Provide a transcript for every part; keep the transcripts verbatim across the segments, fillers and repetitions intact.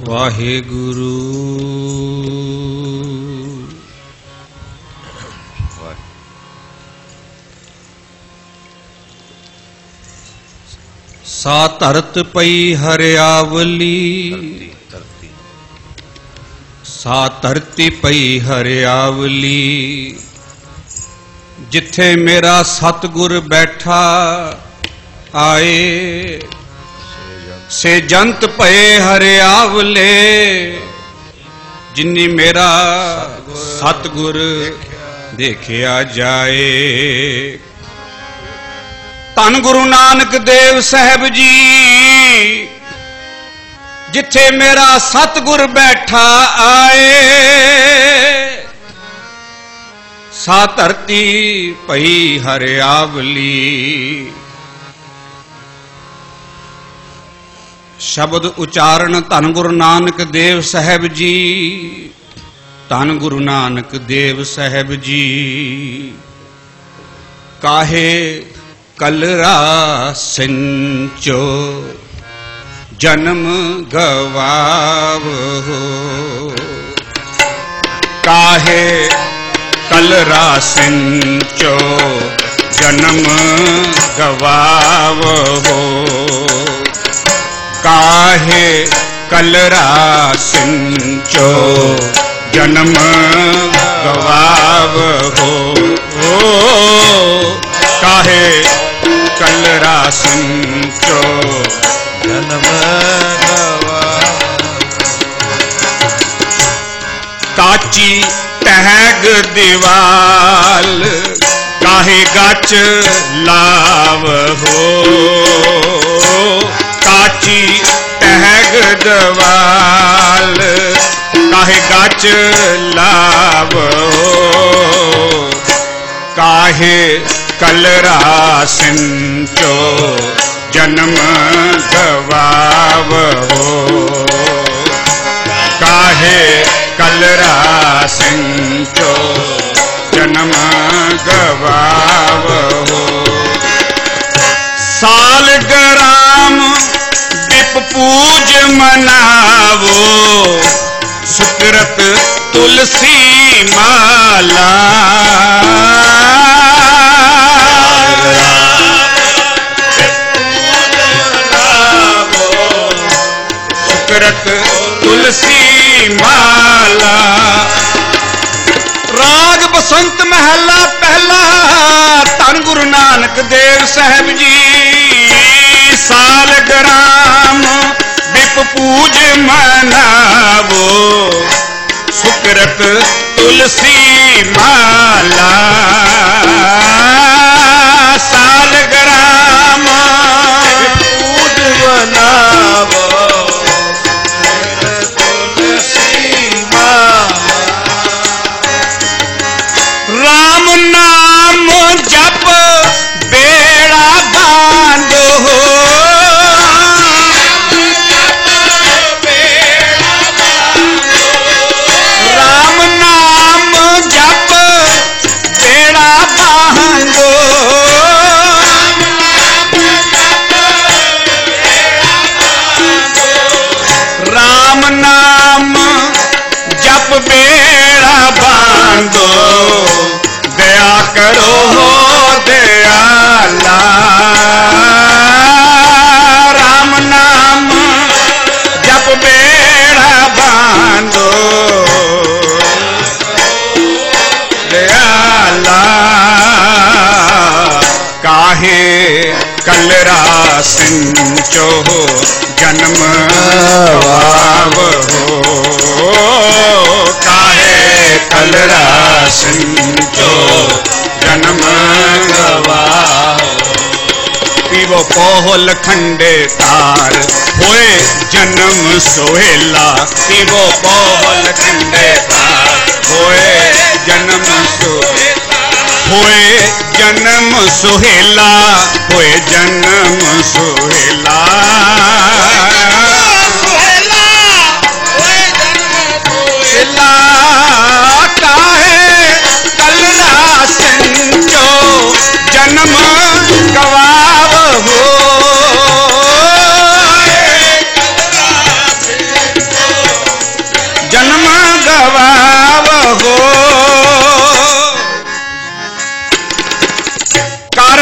वाहेगुरु। सा धरत पई हरियावली, सा धरती पई हरियावली, जिथे मेरा सतगुर बैठा आए, से जंत पए हरियावले, जिन्नी मेरा सतगुर देखिया जाए। धन गुरु नानक देव साहब जी, जिथे मेरा सतगुर बैठा आए, सा धरती पई हरियावली। शब्द उच्चारण धन गुरु नानक देव साहब जी, धन गुरु नानक देव साहब जी। काहे कलरा सिंचो जन्म गवावो, काहे कलरा सिंचो जन्म गवावो, काहे कलरा सिंचो जन्म गवावो, काहे कलरा सिंचो जन्म गवावो। काची टहग दीवाल काहे गच लाव हो, काची टहग दीवाल काहे गच लाव हो, काहे कलरा सिंचो जन्म गवाव हो, काहे कलरा सिंचो जन्म गवाव हो। साल ग्राम दीप पूज मनावो, सुकृत तुलसी माला, सुकृत तुलसी माला। राग बसंत महला पहला धन गुरु नानक देव साहब जी। साल ग्राम दीप पूज मनावो, सुकृत तुलसी माला। साल ग्राम पूज मनावो, तुलसी माला। राम नाम जप बेड़ा बांधो, राम नाम जप बेड़ा बांधो, राम नाम जप बेड़ा बांधो, दया करो हो दयाला। राम नाम जप बेड़ा बांधो, दयाला। काहे कलरा सिंचो जन्म गवाव हो, काहे कलरा सिंचो जन्म गवाव। पीवो पोहल खंडे तार होए जन्म सोहेला, पीवो पोहल खंडे तार होए जन्म सोहेला, होए जन्म सोहेला, होए जन्म सोहेला। काहे कलरा सिंचो जन्म गवाव हो,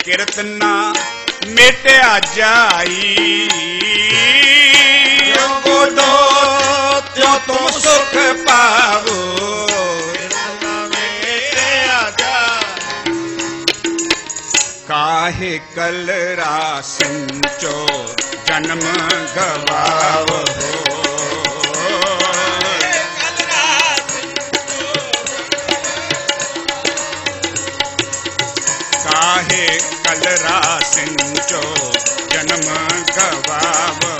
ਕਿਰਤ ਨਾ ਮੇਟਿਆ ਜਾਈ ਜੋ ਬੋਲੋ ਤਿਉ ਤੁਮ ਸੁਖ ਪਾਵੋ ਕਾਹੇ ਕਲ ਰਾਸਿੰਚੋ ਜਨਮ ਗਵਾਵੋ ਕਾਹੇ ਕਲ ਰਾਸਿੰਚੋ ਜਨਮ ਗਵਾਵੋ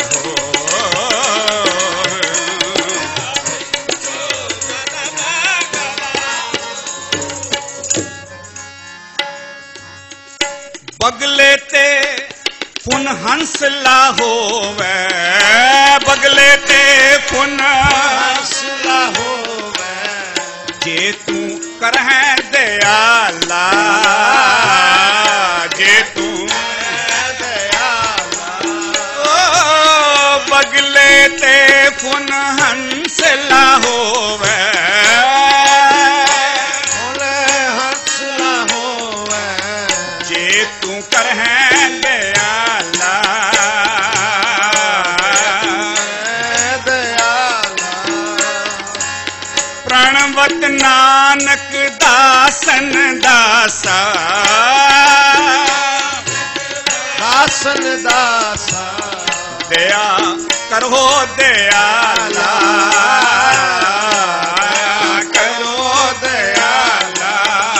ਬਗਲੇ ਤੇ ਪੁਨ ਹੰਸਲਾ ਹੋਵੇ ਬਗਲੇ ਤੇ ਪੁਨ ਹੰਸਲਾ ਹੋਵੇ ਜੇ ਤੂੰ ਕਰਹਿ ਦਿਆਲਾ ਜੇ ਤੂੰ ਦਿਆਲਾ ਓ ਬਗਲੇ ਤੇ ਪੁਨ ਹੰਸਲਾ ਹੋਵੇ ਕਰਹਿ ਦਿਆਲਾ ਦਿਆਲਾ ਪ੍ਰਣਵਤ ਨਾਨਕ ਦਾਸਨ ਦਾਸਾ ਦਾਸਨ ਦਾਸਾ ਦਇਆ ਕਰੋ ਦਿਆਲਾ ਕਰੋ ਦਿਆਲਾ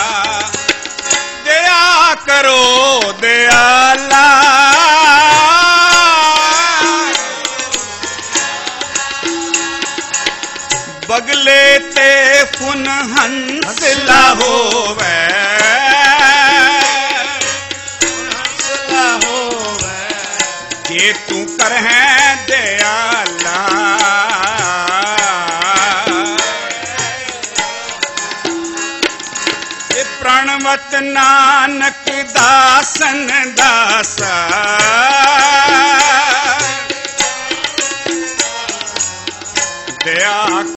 ਦਇਆ ਕਰੋ ਦਿਆਲਾ ਬਗਲੇ ਤੇ ਪੁਨ ਹੰਸਲਾ ਹੋਵੇ ਹੰਸਲਾ ਹੋਵੇ ਜੇ ਤੂੰ ਕਰਹਿ ਦਿਆਲਾ ਇਹ ਪ੍ਰਣਵਤ ਨਾਨਕ ਦਾਸਨ ਦਾਸਾ ਦਇਆ